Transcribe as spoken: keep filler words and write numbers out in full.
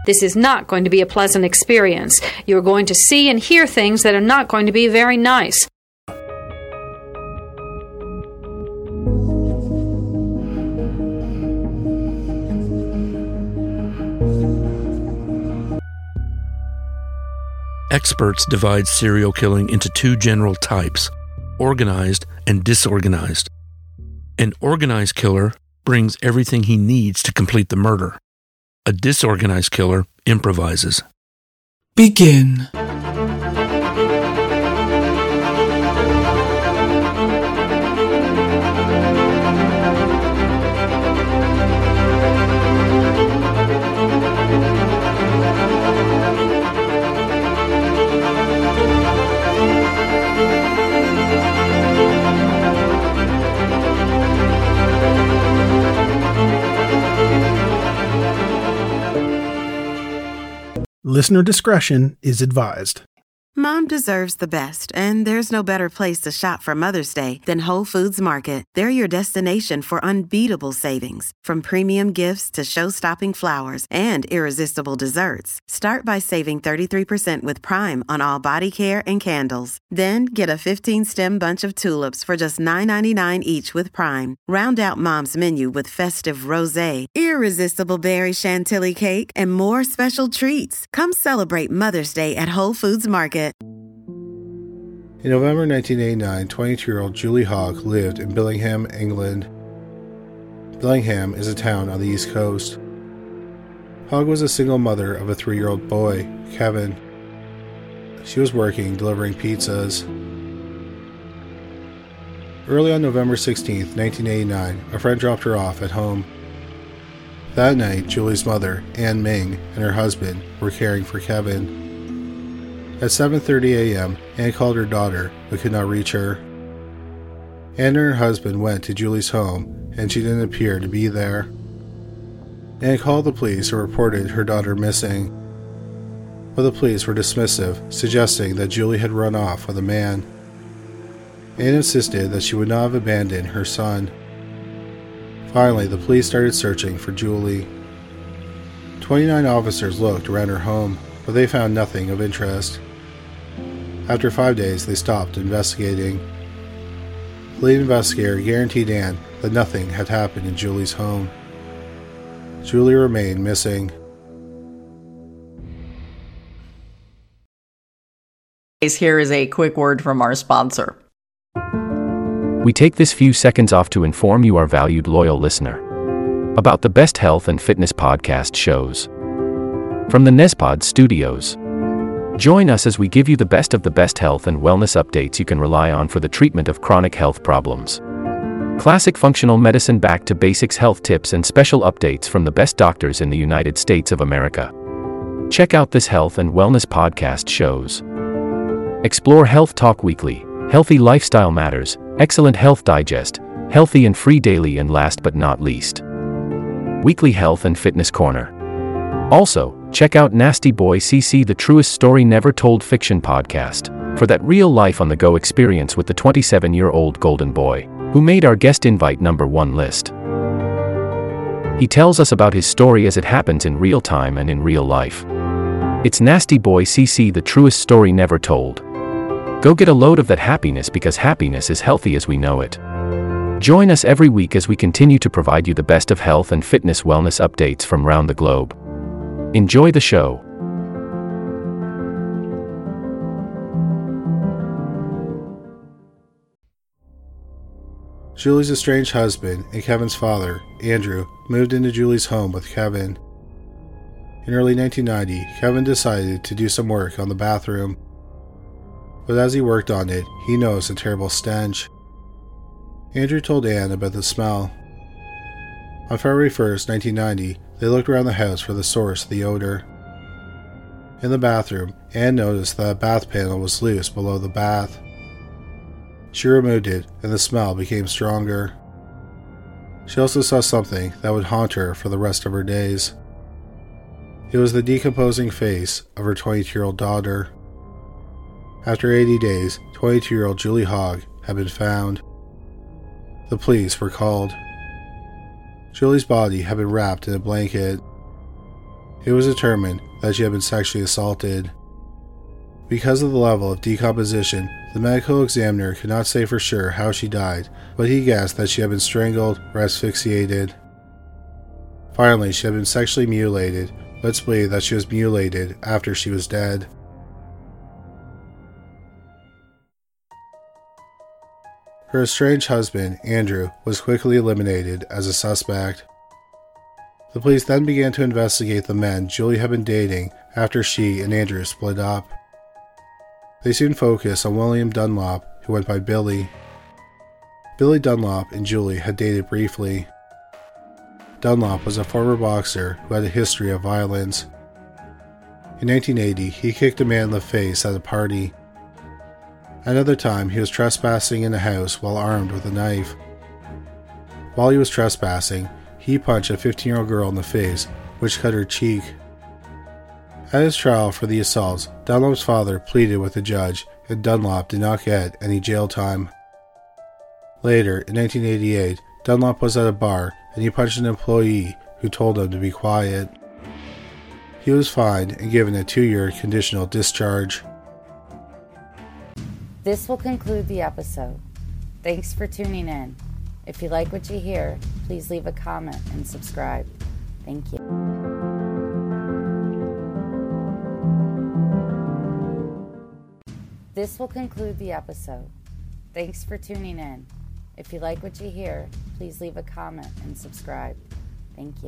This is not going to be a pleasant experience. You're going to see and hear things that are not going to be very nice. Experts divide serial killing into two general types, organized and disorganized. An organized killer brings everything he needs to complete the murder. A disorganized killer improvises. Begin. Listener discretion is advised. Mom deserves the best, and there's no better place to shop for Mother's Day than Whole Foods Market. They're your destination for unbeatable savings, from premium gifts to show-stopping flowers and irresistible desserts. Start by saving thirty-three percent with Prime on all body care and candles. Then get a fifteen-stem bunch of tulips for just nine ninety-nine each with Prime. Round out Mom's menu with festive rosé, irresistible berry chantilly cake, and more special treats. Come celebrate Mother's Day at Whole Foods Market. In November nineteen eighty-nine, twenty-two-year-old Julie Hogg lived in Billingham, England. Billingham is a town on the East Coast. Hogg was a single mother of a three-year-old boy, Kevin. She was working delivering pizzas. Early on November sixteenth, nineteen eighty-nine, a friend dropped her off at home. That night, Julie's mother, Ann Ming, and her husband were caring for Kevin. At seven thirty a.m., Ann called her daughter, but could not reach her. Ann and her husband went to Julie's home, and she didn't appear to be there. Ann called the police and reported her daughter missing. But the police were dismissive, suggesting that Julie had run off with a man. Ann insisted that she would not have abandoned her son. Finally, the police started searching for Julie. twenty-nine officers looked around her home, but they found nothing of interest. After five days, they stopped investigating. The lead investigator guaranteed Ann that nothing had happened in Julie's home. Julie remained missing. Here is a quick word from our sponsor. We take this few seconds off to inform you, our valued loyal listener, about the best health and fitness podcast shows from the Nespod Studios. Join us as we give you the best of the best health and wellness updates you can rely on for the treatment of chronic health problems. Classic functional medicine back to basics health tips and special updates from the best doctors in the United States of America. Check out this health and wellness podcast shows. Explore Health Talk Weekly, Healthy Lifestyle Matters, Excellent Health Digest, Healthy and Free Daily, and last but not least, Weekly Health and Fitness Corner. Also, check out Nasty Boy C C, the truest story never told fiction podcast, for that real life on the go experience with the twenty-seven-year-old golden boy, who made our guest invite number one list. He tells us about his story as it happens in real time and in real life. It's Nasty Boy C C, the truest story never told. Go get a load of that happiness, because happiness is healthy as we know it. Join us every week as we continue to provide you the best of health and fitness wellness updates from around the globe. Enjoy the show. Julie's estranged husband and Kevin's father, Andrew, moved into Julie's home with Kevin. In early nineteen ninety, Kevin decided to do some work on the bathroom. But as he worked on it, he noticed a terrible stench. Andrew told Ann about the smell. On February first, nineteen ninety, they looked around the house for the source of the odor. In the bathroom, Ann noticed that a bath panel was loose below the bath. She removed it, and the smell became stronger. She also saw something that would haunt her for the rest of her days. It was the decomposing face of her twenty-two-year-old daughter. After eighty days, twenty-two-year-old Julie Hogg had been found. The police were called. Julie's body had been wrapped in a blanket. It was determined that she had been sexually assaulted. Because of the level of decomposition, the medical examiner could not say for sure how she died, but he guessed that she had been strangled or asphyxiated. Finally, she had been sexually mutilated. Let's believe that she was mutilated after she was dead. Her estranged husband, Andrew, was quickly eliminated as a suspect. The police then began to investigate the men Julie had been dating after she and Andrew split up. They soon focused on William Dunlop, who went by Billy. Billy Dunlop and Julie had dated briefly. Dunlop was a former boxer who had a history of violence. In nineteen eighty, he kicked a man in the face at a party. Another time, he was trespassing in a house while armed with a knife. While he was trespassing, he punched a fifteen-year-old girl in the face, which cut her cheek. At his trial for the assaults, Dunlop's father pleaded with the judge, and Dunlop did not get any jail time. Later, in nineteen eighty-eight, Dunlop was at a bar and he punched an employee who told him to be quiet. He was fined and given a two-year conditional discharge. This will conclude the episode. Thanks for tuning in. If you like what you hear, please leave a comment and subscribe. Thank you. This will conclude the episode. Thanks for tuning in. If you like what you hear, please leave a comment and subscribe. Thank you.